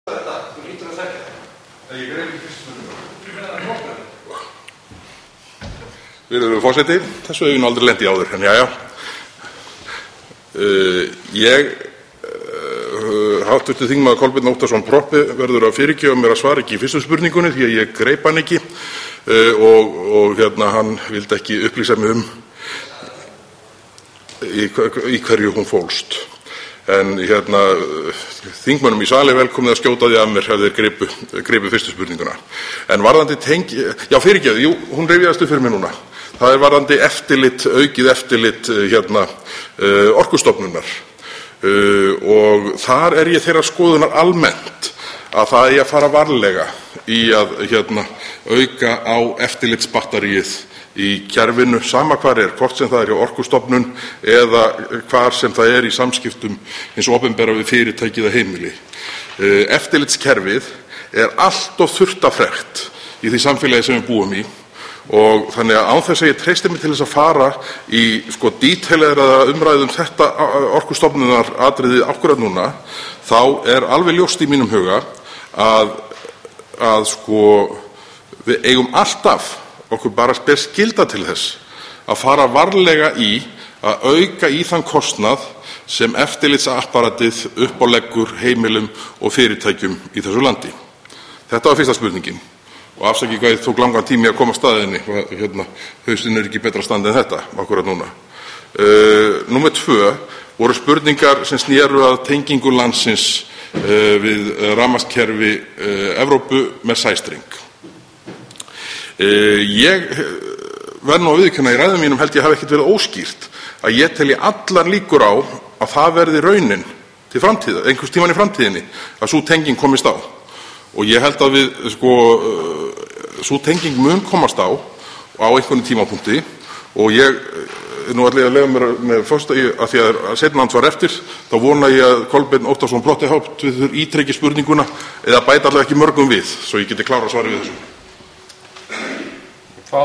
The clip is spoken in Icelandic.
Þetta, þú lítur að þekka það. Ég greið ekki fyrst spurningum. Þú finna það nokkað. Virðulegur forseti, þessu hefur ég aldrei lent í áður, en jæja. Háttvirtur þingmaður Kolbeinn Óttarsson Proppé verður að fyrirgefa mér að svara ekki í fyrstu spurningunni því að ég greip hann ekki og hann vildi ekki upplýsa mig í hverju hún fólst. En þingmönnum í sali velkomið að skjóta því að mér ef þeir gripu fyrstu spurninguna. En varðandi fyrirgefðu, hún rifjaðist upp fyrir mig núna. Það varðandi aukið eftirlit Orkustofnunar. Og þar ég þeirrar skoðunar almennt að það eigi að fara varlega í að auka á eftirlitsbatteríið í kerfinu, sama hvar hvort sem það hjá Orkustofnun eða hvar sem það í samskiptum hins opinbera við fyrirtæki eða heimili. Eftirlitskerfið allt of þurftafrekt í því samfélagi sem við búum í. Og þannig að án þess að ég treysti mig til þess að fara í díteileraða umræðu þetta Orkustofnunar atriði akkúrat núna, þá alveg ljóst í mínum huga að við eigum alltaf, okkur bara ber skylda til þess að fara varlega í að auka í þann kostnað sem eftirlitsapparatið uppáleggur heimilum og fyrirtækjum í þessu landi. Þetta var fyrsta spurningin. Og afsakið hvað ég tók langan tími að koma að staðinni, hausinn ekki betra standi en þetta, akkúrat núna. Númer 2 voru spurningar sem snéru að tengingu landsins við rafmagnskerfi Evrópu með sæstreng. Ég verð nú að viðurkenna í ræðum mínum held ég hafi ekkert verið óskýrt að ég telji allar líkur á að það verði raunin til framtíðar, einhvers tímann í framtíðinni, að sú tenging komist á. Og ég held að sú tenging mun komast á einhvern tímapunkti og nú ætla ég að leyfa mér með fyrsta að því að seinna andsvar eftir, þá vona ég að Kolbeinn Óttarsson Proppé ítreki spurninguna eða bæta allavega ekki mörgum við, svo ég geti klárað svarið við þessu.